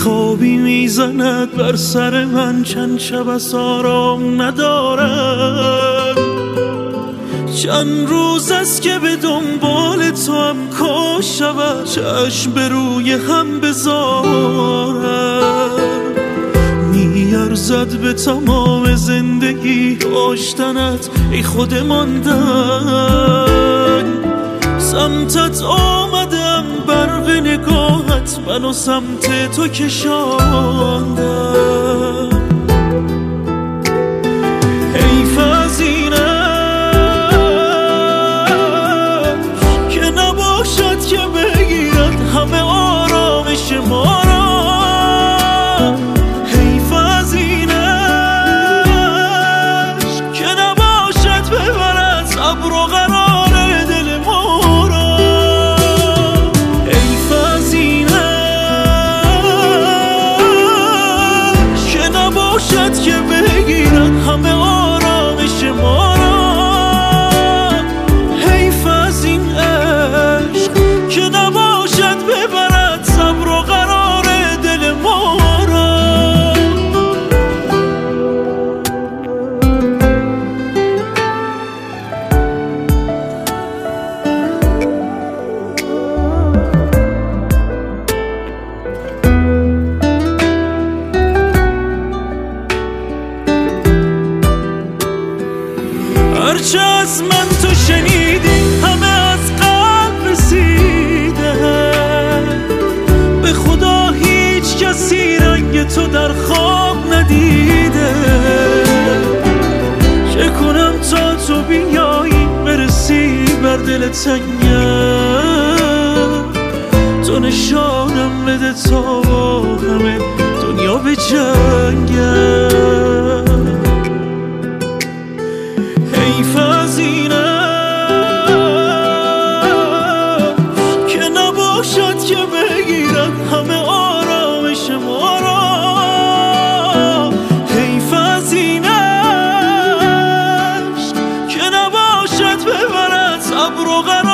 بیخوابی میزند بر سر من، چند شب از آرام ندارم. چند روز است که به دنبال تو هم کاش شود چشم به روی هم بذارم. میارزد به تمام زندگی داشتنت ای خود ماندن. سمتت آمدم برق نگاهت منو سمت تو کشاندم. حیف از اینش که نباشد که بگیرد همه آرامش ما را. حیف از اینش که نباشد ببرد صبر و قرار دل ما را. حیف از اینش که نباشد که بگیرد همه آرامش ما را. حیف از این عشق که نباشد ببرد صبر و قرار دل ما را. هرچه از من تو شنیدی همه از قلب رسیده. به خدا هیچ کسی رنگ تو در خواب ندیده. چه کنم تا تو بیایی برسی بر دل تنگم. تو نشانم بده تا با همه دنیا به جنگم. حیف از اینش که نباشد که بگیرد همه آرامش ما را. حیف از اینش که نباشد ببرد صبر و